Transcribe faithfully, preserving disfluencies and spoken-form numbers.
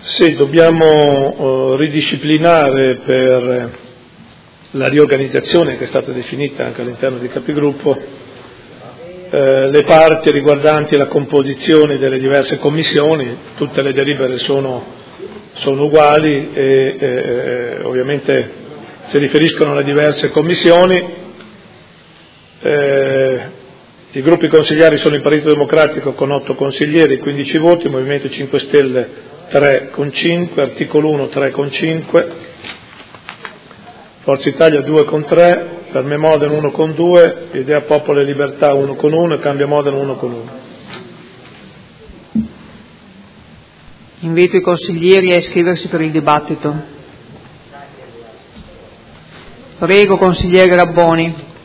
Sì, dobbiamo uh, ridisciplinare per la riorganizzazione che è stata definita anche all'interno dei capigruppo eh, le parti riguardanti la composizione delle diverse commissioni. Tutte le delibere sono, sono uguali e eh, ovviamente si riferiscono alle diverse commissioni. Eh, I gruppi consigliari sono il Partito Democratico con otto consiglieri, quindici voti, Movimento cinque Stelle tre con cinque, Articolo uno tre con cinque, Forza Italia due con tre, Per me Modena uno con due, Idea Popolo e Libertà uno con uno e Cambia Modena uno con uno. Invito i consiglieri a iscriversi per il dibattito. Prego, consigliere Rabboni.